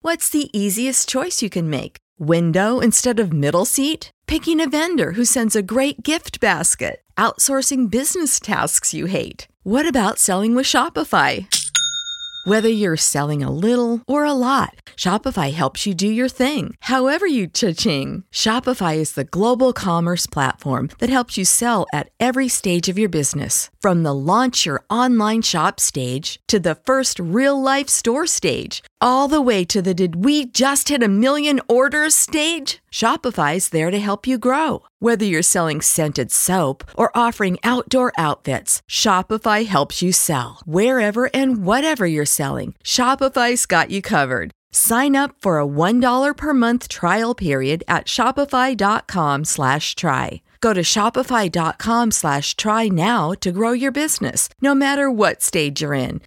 What's the easiest choice you can make? Window instead of middle seat? Picking a vendor who sends a great gift basket? Outsourcing business tasks you hate? What about selling with Shopify? Whether you're selling a little or a lot, Shopify helps you do your thing, however you cha-ching. Shopify is the global commerce platform that helps you sell at every stage of your business. From the launch your online shop stage to the first real-life store stage, all the way to the did we just hit a million orders stage. Shopify's there to help you grow. Whether you're selling scented soap or offering outdoor outfits, Shopify helps you sell. Wherever and whatever you're selling, Shopify's got you covered. Sign up for a $1 per month trial period at shopify.com/try. Go to shopify.com/try now to grow your business, no matter what stage you're in.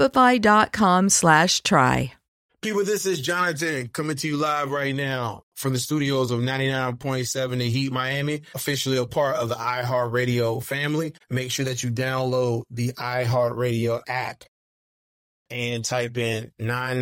Shopify.com/try. People, this is Jonathan coming to you live right now from the studios of 99.7 The Heat Miami, officially a part of the iHeartRadio family. Make sure that you download the iHeartRadio app and type in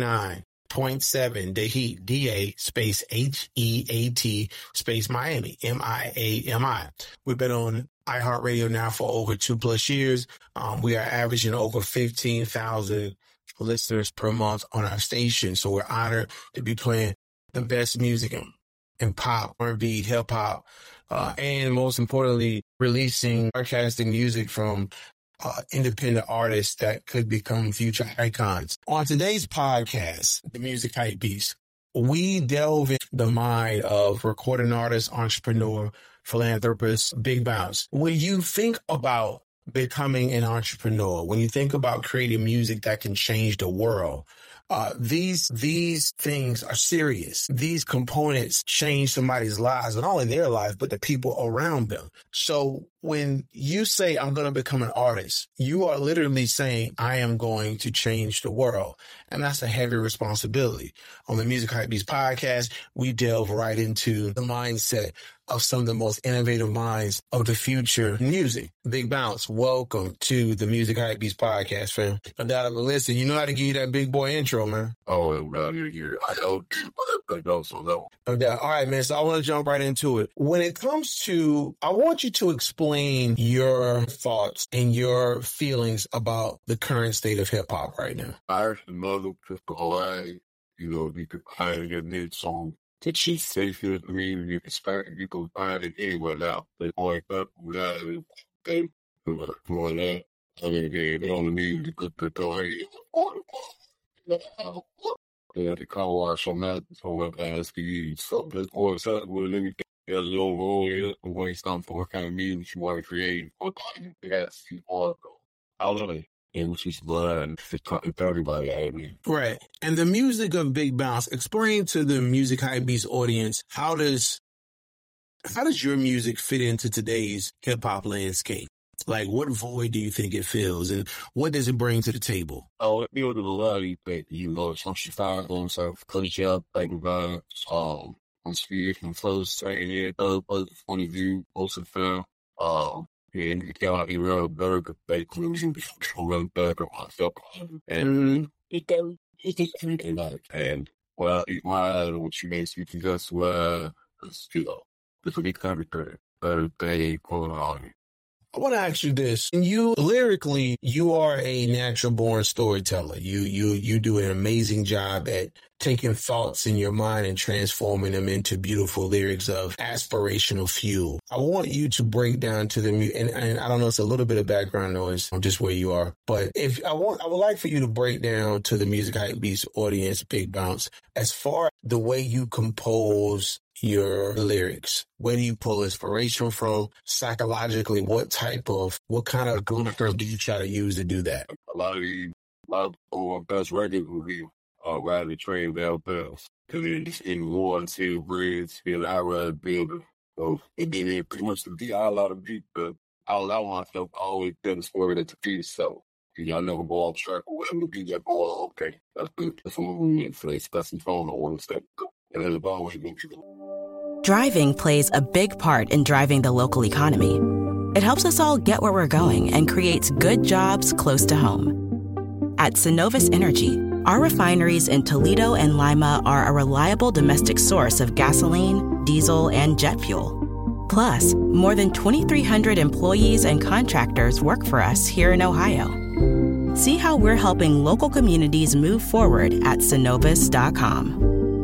99.7 The Heat, DA space HEAT space Miami, MIAMI. We've been on iHeartRadio now for over 2+ years. We are averaging over 15,000 listeners per month on our station. So we're honored to be playing the best music in pop, R&B, hip hop, and most importantly, releasing, broadcasting music from independent artists that could become future icons. On today's podcast, The Music Hype Beast, we delve into the mind of recording artist, entrepreneur, philanthropist, Big Bounce. When you think about becoming an entrepreneur, when you think about creating music that can change the world, these things are serious. These components change somebody's lives, not only their life, but the people around them. So when you say, I'm going to become an artist, you are literally saying, I am going to change the world. And that's a heavy responsibility. On the Music Hype Beast podcast, we delve right into the mindset of some of the most innovative minds of the future music. Big Bounce, welcome to the Music Hype Beast podcast, fam. Now, listen, you know how to give you that big boy intro, man. Oh, I don't so no. All right, man. So I want to jump right into it. When it comes to, I want you to explain your thoughts and your feelings about the current state of hip hop right now. I actually love the Hawaii. You could find a new song. Did she say to me, you can find it anywhere now. They like that, okay. For that, I mean, they don't need to put the toy. They had to car wash on that, so I asked you, so that's what's up with anything. There's a little role, waste on for what kind of music you want to create. Yes, you want to go. I love it. And she's blood and everybody. I mean. Right. And the music of Big Bounce, explain to the Music Hype Beast audience, how does your music fit into today's hip hop landscape? Like, what void do you think it fills, and what does it bring to the table? Oh, it builds a lot of things, some she found on herself, coach up, like, on speed and flows straight in other point of view, most of the and you can't be real better, but inclusion real better on myself. And it takes everything like, and well, what you makes you can just, this will be covered, better pay, going on. I want to ask you this. You lyrically, you are a natural born storyteller. You do an amazing job at taking thoughts in your mind and transforming them into beautiful lyrics of aspirational fuel. I want you to break down to the and I don't know, it's a little bit of background noise on just where you are, but I would like for you to break down to the Music Hype Beast audience, Big Bounce, as far as the way you compose your lyrics. Where do you pull inspiration from? Psychologically, what kind of curve do you try to use to do that? A lot of best records will be riding the train down bells. Because in 1, 2 bridge, and I rather build it. So it didn't pretty much be a lot of beat, but I allow myself always tell the story at the piece. So y'all never go off track or whatever. You just go, okay, that's good. That's some place, that's some phone or one step. And there's always been people. Driving plays a big part in driving the local economy. It helps us all get where we're going and creates good jobs close to home. At Synovus Energy, Our refineries in Toledo and Lima are a reliable domestic source of gasoline, diesel, and jet fuel. Plus, more than 2,300 employees and contractors work for us here in Ohio. See how we're helping local communities move forward at Synovus.com.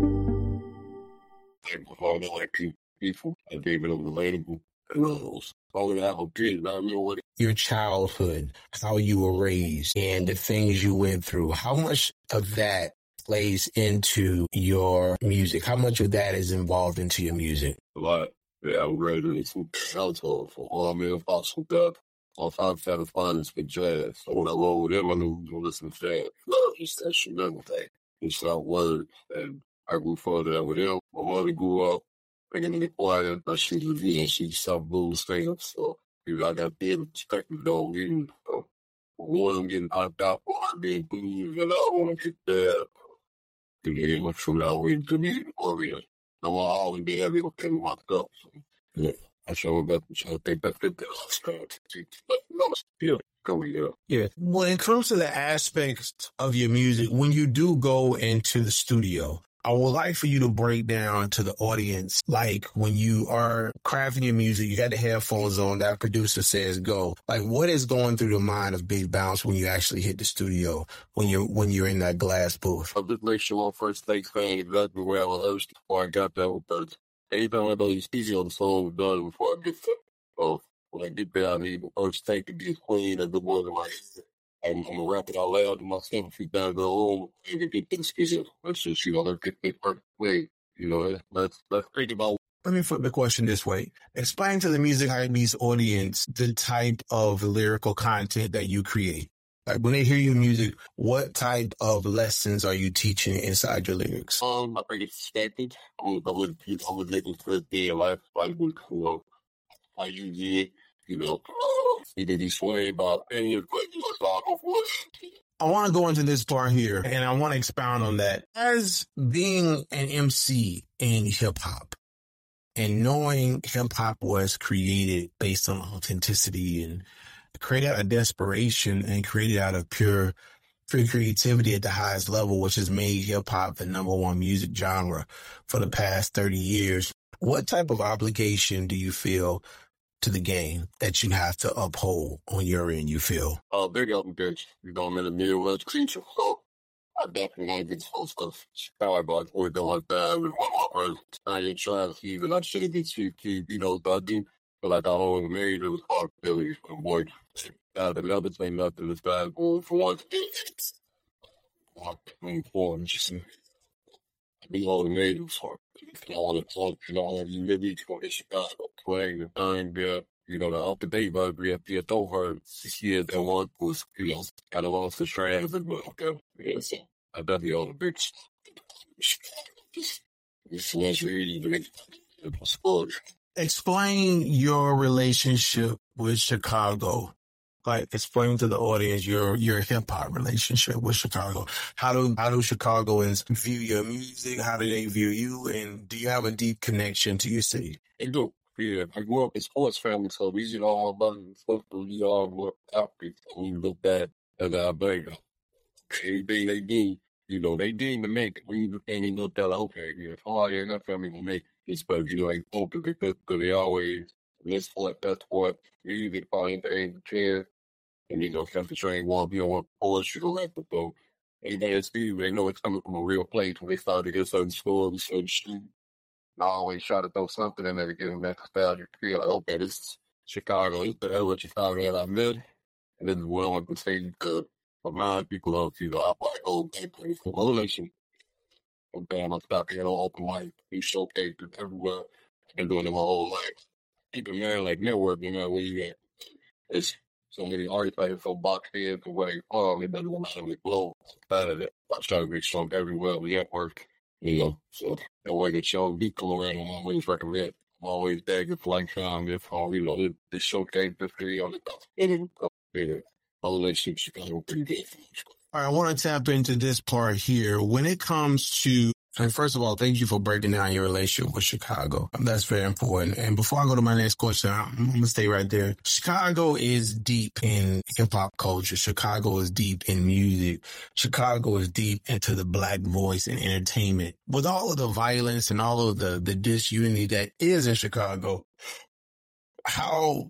People, I gave it a relatable girls. All that whole kid, I know what Your childhood, how you were raised, and the things you went through, how much of that plays into your music? How much of that is involved into your music? a lot. Yeah, I was ready to listen to for all my possible stuff. All time having fun and speak jazz. So when I roll with them, I knew we were listening to jazz. Love these sessions and everything. It's not words. And I grew further with them. My mother grew up bringing in the choir. She was and she sang blues things. So I got big respect for those. So one of them getting hyped out. I did blues and I want to get there. To get much from that way to me. I always be everything locked up. So, yeah. I show about the show. They bet the Yeah. When it comes to the aspects of your music, when you do go into the studio, I would like for you to break down to the audience, like when you are crafting your music, you got the headphones on, that producer says go. Like, what is going through the mind of Big Bounce when you actually hit the studio, when you're in that glass booth? I'll just make sure my first thing is that's where I was hosting before I got that with those. Anytime I know these pieces on the song was done before I get there. So when I get there, I need the first take to be clean and the more than like I'm gonna rap it out loud to myself if you down the room. Let's just, let's get this perfect way. Let's think about. Let me flip the question this way. Explain to the Music Hypebeast audience the type of lyrical content that you create. Like when they hear your music, what type of lessons are you teaching inside your lyrics? I think it's static. I would looking for the life, like, how you did, he did his way about any of the. I want to go into this part here, and I want to expound on that. As being an MC in hip-hop, and knowing hip-hop was created based on authenticity and created out of desperation and created out of pure creativity at the highest level, which has made hip-hop the number one music genre for the past 30 years. What type of obligation do you feel to the game that you have to uphold on your end, you feel? Big obligation. I'm in the Midwest creature, so I definitely want to get full stuff. Powerball, or don't like that. I ain't trying to even, I should have been cheap, but I do feel like I always made it was hard Philly and work. Another thing, nothing is bad. Going for one. We all made it for all the talk and all of you maybe for Chicago playing the time there. The up to date but we have to get over 6 years and one was kind of lost the track. Okay. Yeah, so I definitely all the bitch. This was really great. Explain your relationship with Chicago. Like, explain to the audience your hip hop relationship with Chicago. How do Chicagoans view your music? How do they view you? And do you have a deep connection to your city? They do. Yeah, I grew up in sports family, so we all about football. We all were athletes. We looked at as our baby. Anything they do, they deem to make it. We can't look at okay, that family will make this, but ain't open because they always let's what that's what we usually find the chance. And have to train one be on poetry director, so they know it's coming from a real place when they started to get certain scores, certain streets. I always try to throw something in there to get them that nostalgia feel like, okay, this is Chicago. This is the hell what Chicago that I met. And then the I can say good. But mine people don't see the I'm like, oh, they play for a relation. Okay, I'm stuck here on open mic. We showcase it everywhere. I've been doing it my whole life. Even man, like networking, where you at? It's so many artists out here so boxed in to where they doesn't want to really blow out of it. I try to get strong everywhere we at work. So that way get your beat come around. I'm always recommend. I'm always there, get like if this showcase this video. My relationship Chicago pretty good. All right, I want to tap into this part here. When it comes to And first of all, thank you for breaking down your relationship with Chicago. That's very important. And before I go to my next question, I'm going to stay right there. Chicago is deep in hip-hop culture. Chicago is deep in music. Chicago is deep into the Black voice and entertainment. With all of the violence and all of the disunity that is in Chicago, how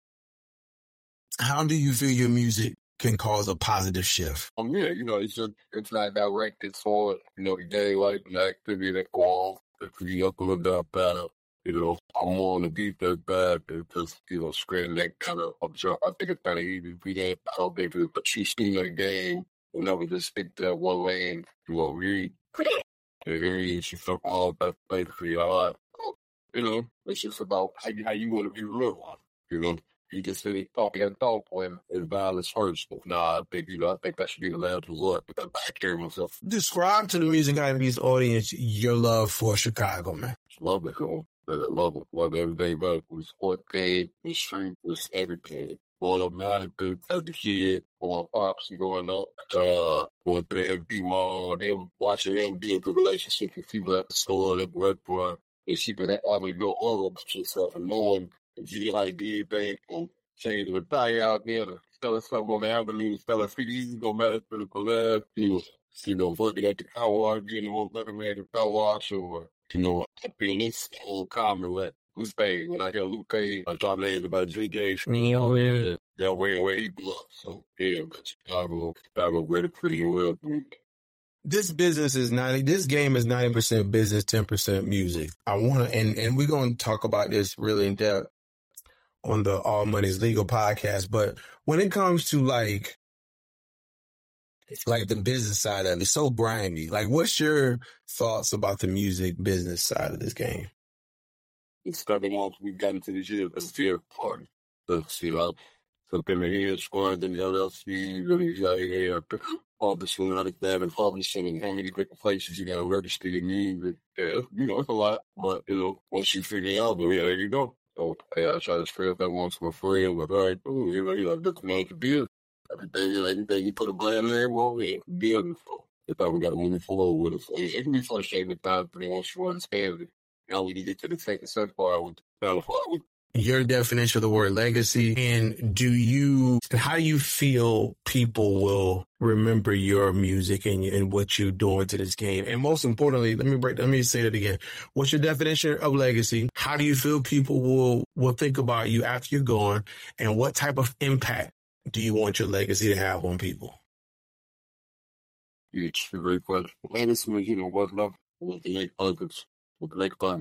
do you feel your music can cause a positive shift? Yeah, it's not direct, it's hard, the day like the activity that go on, if you up a little bit better, I'm more on the beat that bad, because, spreading that kind of observe. I think it's kind of easy if we ain't, I don't think it's a cheat the game, we'll never just stick that one lane, read. You fuck all that basically, it's just about how you want to be real, You just really talk and talk when it's violence hurts. Nah, I think that should be allowed to work because I carry myself. Describe to the Music IMD's audience your love for Chicago, man. Love it, I love it. Love everything about it. It was sport paid, the strength was everything. All of my good other kid, going pops and going up, going to the MD mall, them watching them be in good relationship with people at the store, that restaurant. And she been always go all over yourself and knowing if you like the thing, change the retire out there, to sell something on the avenue, sell a CD, no matter for the collab, working at the car wash, won't let me at the car wash, or, being this whole comment with Luke Page. When I hear Luke Page, I talk later about JK, they're where he blew up. So, yeah, but Chicago where the pretty well. This game is 90% business, 10% music. I want to, and we're going to talk about this really in depth on the All Money's Legal podcast. But when it comes to like the business side of it, it's so grimy. Like, what's your thoughts about the music business side of this game? It's starting off, we got into this year, the fear part. So, something in here, scoring, then the LLC, really, publishing, like that, and publishing, and how many different places you got to register your music. Yeah, it's a lot. But, once you figure it out, there you go. So, I try to spread that once for free, and we're like, this man could be everything you put a brand name on, it could be beautiful. If I got to move forward with it. It can be frustrating at times, but once you understand it, we need to get to the second set part with your definition of the word legacy, and how do you feel people will remember your music and what you're doing to this game? And most importantly, let me say that again. What's your definition of legacy? How do you feel people will think about you after you're gone? And what type of impact do you want your legacy to have on people? It's a great question. Legacy, what's love? What the make others? All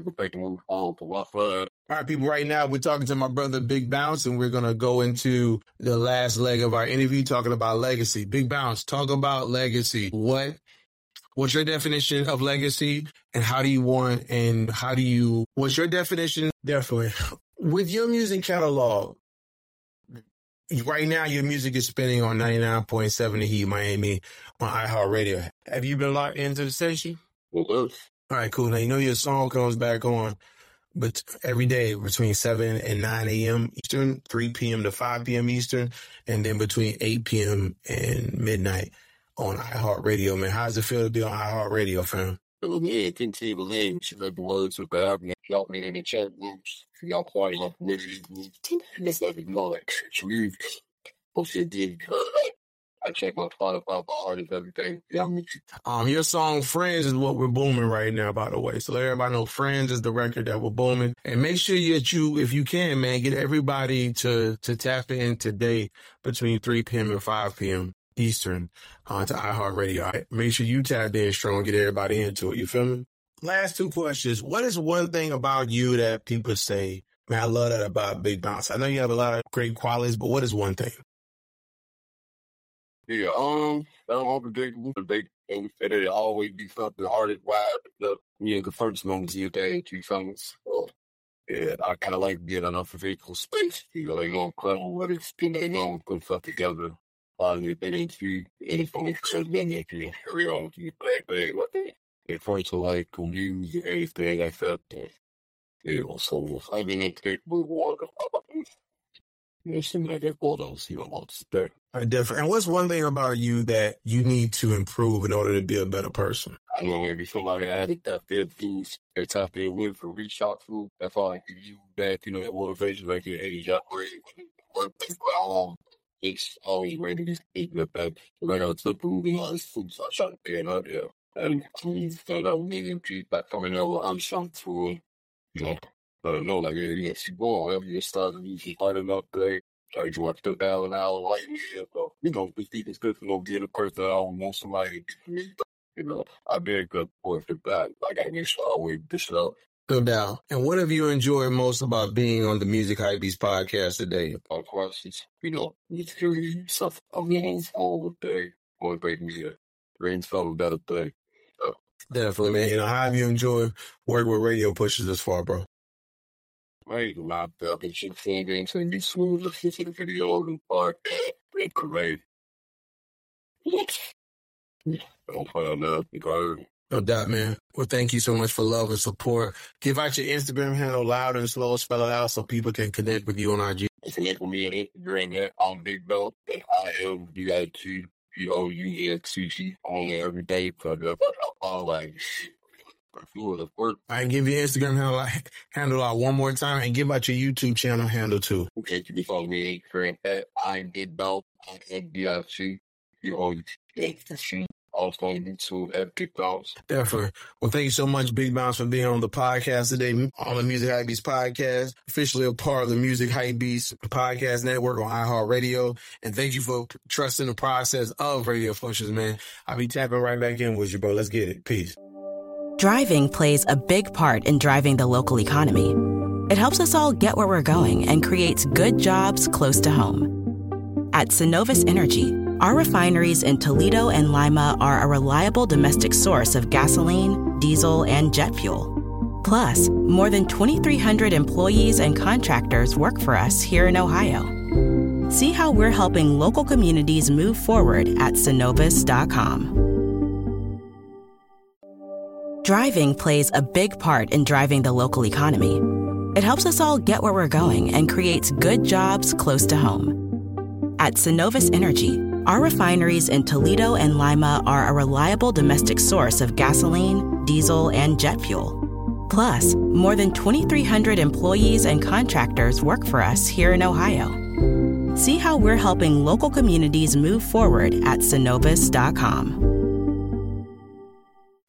right, people, right now we're talking to my brother Big Bounce, and we're going to go into the last leg of our interview talking about legacy. Big Bounce, talk about legacy. What's your definition of legacy, and what's your definition? Definitely. With your music catalog, right now your music is spinning on 99.7 The Heat Miami on iHeartRadio. Have you been locked into the station? Well, all right, cool. Now, your song comes back on but every day between 7 and 9 a.m. Eastern, 3 p.m. to 5 p.m. Eastern, and then between 8 p.m. and midnight on iHeartRadio, man. How does it feel to be on iHeartRadio, fam? Yeah, I can tell you, the words of the album. Y'all made any chat rooms. Y'all party like really, let's let it go like leave. Bullshit did. I check my Spotify for artists, everything. Your song Friends is what we're booming right now, by the way. So let everybody know Friends is the record that we're booming. And make sure that if you can, man, get everybody to tap in today between 3 p.m. and 5 p.m. Eastern to iHeartRadio. All right? Make sure you tap in strong, get everybody into it. You feel me? Last two questions. What is one thing about you that people say, man, I love that about Big Bounce? I know you have a lot of great qualities, but what is one thing? Yeah, unpredictable. It'll always be something hard wild. The first moments you day, 2 songs. Yeah, I kind of like being enough of vehicle space. They gonna cut on what it's been, they gonna put stuff together. They ain't see anything. Carry on to your black. It's hard to like use everything I felt. So I didn't take water. Something like that. Photos, wants to I definitely. And what's one thing about you that you need to improve in order to be a better person? I don't know, maybe somebody had that feel things every time they win for reach out to. That's all I can use that, that motivation like your age upgrade. It's always ready to speak with that. Like I was moving on food, so I shot it out there. And please don't know me and treat back coming over. I'm shot for like yes, you go on, you start to fight enough day. Like you want to down an hour like so we think it's good to go get a person I don't want somebody I've been a good boy for that. Like I used to always dish out. No doubt. And what have you enjoyed most about being on the Music Hypebeast podcast today? Of course, it's, you hear stuff all the day. Motivate me to rain some better thing. Definitely, man. How have you enjoyed working with Radio Pushers this far, bro? Right, a lot of up and shit, games, and be smooth, listen to the video on the park. Great. Don't put on that. No doubt, man. Well, thank you so much for love and support. Give out your Instagram handle loud and slow, spell it out so people can connect with you on IG. Connect with me on Instagram on Big Belt. IMBIT POUEXCC on there every day for the all like I can give your Instagram handle out one more time and give out your YouTube channel handle too. Okay, you can follow me on Instagram at Big Belt IMBIT POUEXCC. Also on YouTube at Big Bounce. Definitely. Well, thank you so much, Big Bounce, for being on the podcast today, on the Music Hypebeast podcast, officially a part of the Music Hypebeast podcast network on iHeartRadio. And thank you for trusting the process of Radio Pushers, man. I'll be tapping right back in with you, bro. Let's get it. Peace. Driving plays a big part in driving the local economy. It helps us all get where we're going and creates good jobs close to home. At Synovus Energy, our refineries in Toledo and Lima are a reliable domestic source of gasoline, diesel, and jet fuel. Plus, more than 2,300 employees and contractors work for us here in Ohio. See how we're helping local communities move forward at Synovus.com. Driving plays a big part in driving the local economy. It helps us all get where we're going and creates good jobs close to home. At Synovus Energy, our refineries in Toledo and Lima are a reliable domestic source of gasoline, diesel, and jet fuel. Plus, more than 2,300 employees and contractors work for us here in Ohio. See how we're helping local communities move forward at Synovus.com.